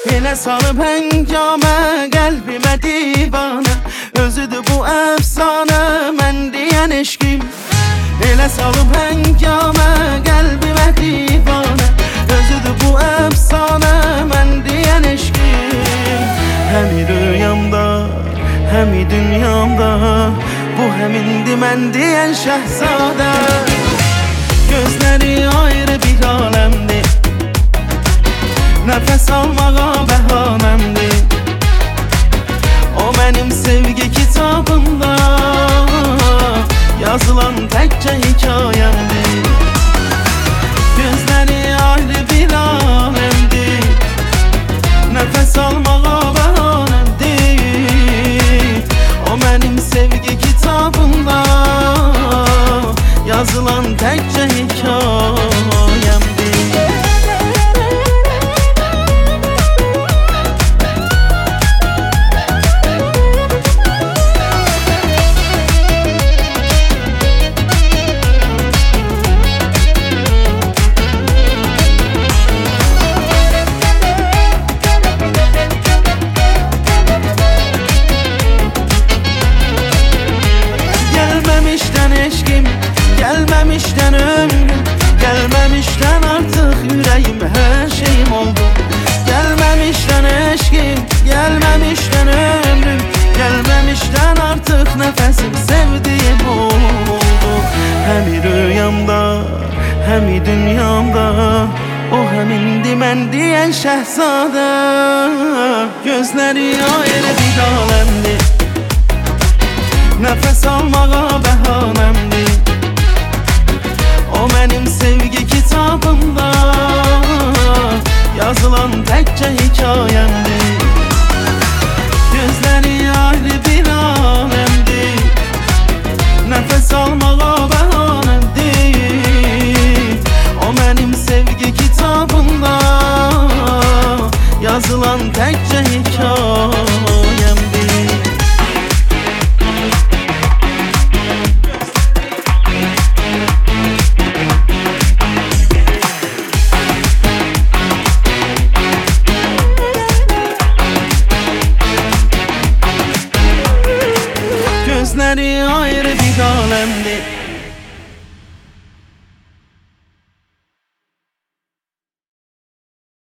Elə salıb həngamə, qəlbimə divanə. Özüdür bu əfsanə, mən deyən eşqim. Elə salıb həngamə, qəlbimə divanə. Özüdür bu əfsanə, mən deyən eşqim. Həmi rüyamda, həmi dünyamda, bu həmindir mən deyən şəhzadə. Gözləri ayrı bir aləmdir, nəfəs almağa bəhanəmdir. O mənim sevgi kitabımda yazılan təkcə hikayəmdir. Gözləri ayrı bir aləmdir, nəfəs almağa bəhanəmdir. O mənim sevgi kitabımda yazılan təkcə hikayəmdir. Gelmemişten ömrüm, gelmemişten artık yüreğim, her şeyim oldu. Gelmemişten eşkim, gelmemişten ömrüm, gelmemişten artık nefesim, sevdiğim oldu. Hem rüyamda, hem dünyamda, o həmindi mən deyən şəhzadə. Gözləri ayrı bir aləmdir, nəfəs almağa bəhanəmdir. O mənim sevgi kitabımda yazılan təkcə hikayəmdir. Gözləri ayrı bir aləmdir, nəfəs almağa bəhanəmdir. O mənim sevgi kitabımda yazılan təkcə hikayəmdir. Gözləri